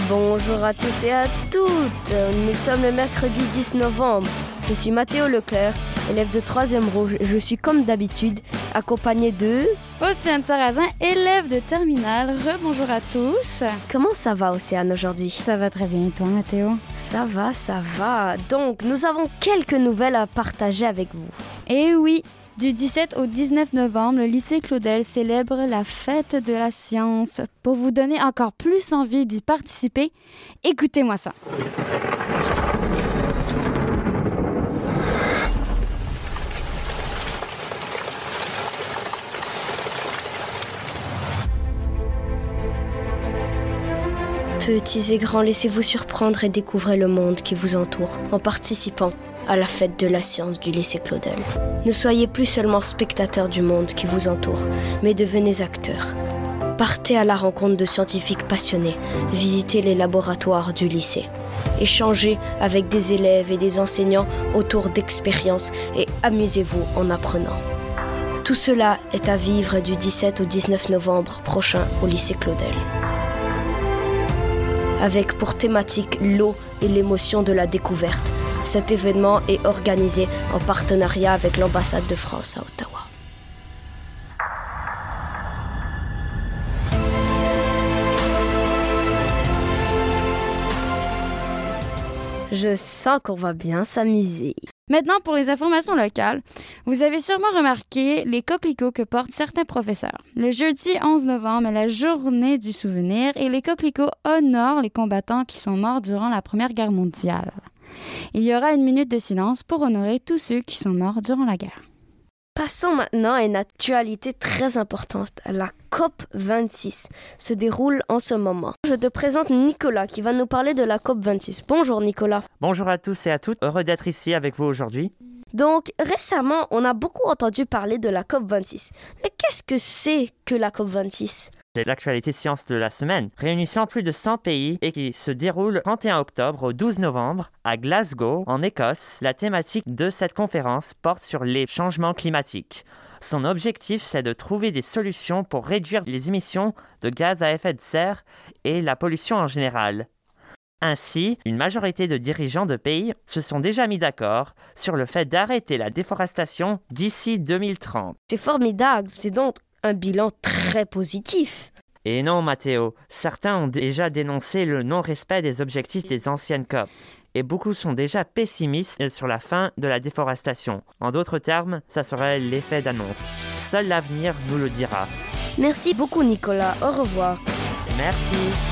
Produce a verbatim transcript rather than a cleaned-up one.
Bonjour à tous et à toutes. Nous sommes le mercredi dix novembre. Je suis Mathéo Leclerc, élève de troisième Rouge, et je suis comme d'habitude accompagné de... Océane Sarrazin, élève de terminale. Rebonjour à tous. Comment ça va, Océane, aujourd'hui? Ça va très bien, et toi, Mathéo? Ça va, ça va. Donc, nous avons quelques nouvelles à partager avec vous. Eh oui, du dix-sept au dix-neuf novembre, le lycée Claudel célèbre la fête de la science. Pour vous donner encore plus envie d'y participer, écoutez-moi ça. Petits et grands, laissez-vous surprendre et découvrez le monde qui vous entoure en participant à la fête de la science du lycée Claudel. Ne soyez plus seulement spectateurs du monde qui vous entoure, mais devenez acteurs. Partez à la rencontre de scientifiques passionnés, visitez les laboratoires du lycée. Échangez avec des élèves et des enseignants autour d'expériences et amusez-vous en apprenant. Tout cela est à vivre du dix-sept au dix-neuf novembre prochain au lycée Claudel. Avec pour thématique l'eau et l'émotion de la découverte. Cet événement est organisé en partenariat avec l'ambassade de France à Ottawa. Je sens qu'on va bien s'amuser. Maintenant, pour les informations locales, vous avez sûrement remarqué les coquelicots que portent certains professeurs. Le jeudi onze novembre est la journée du souvenir et les coquelicots honorent les combattants qui sont morts durant la Première Guerre mondiale. Il y aura une minute de silence pour honorer tous ceux qui sont morts durant la guerre. Passons maintenant à une actualité très importante. La C O P vingt-six se déroule en ce moment. Je te présente Nicolas qui va nous parler de la C O P vingt-six. Bonjour Nicolas. Bonjour à tous et à toutes, heureux d'être ici avec vous aujourd'hui. Donc récemment, on a beaucoup entendu parler de la C O P vingt-six. Mais qu'est-ce que c'est que la C O P vingt-six ? C'est l'actualité science de la semaine, réunissant plus de cent pays et qui se déroule trente et un octobre au douze novembre à Glasgow, en Écosse. La thématique de cette conférence porte sur les changements climatiques. Son objectif, c'est de trouver des solutions pour réduire les émissions de gaz à effet de serre et la pollution en général. Ainsi, une majorité de dirigeants de pays se sont déjà mis d'accord sur le fait d'arrêter la déforestation d'ici deux mille trente. C'est formidable, c'est donc un bilan très positif. Et non, Mathéo, certains ont déjà dénoncé le non-respect des objectifs des anciennes C O P. Et beaucoup sont déjà pessimistes sur la fin de la déforestation. En d'autres termes, ça serait l'effet d'annonce. Seul l'avenir nous le dira. Merci beaucoup Nicolas, au revoir. Merci.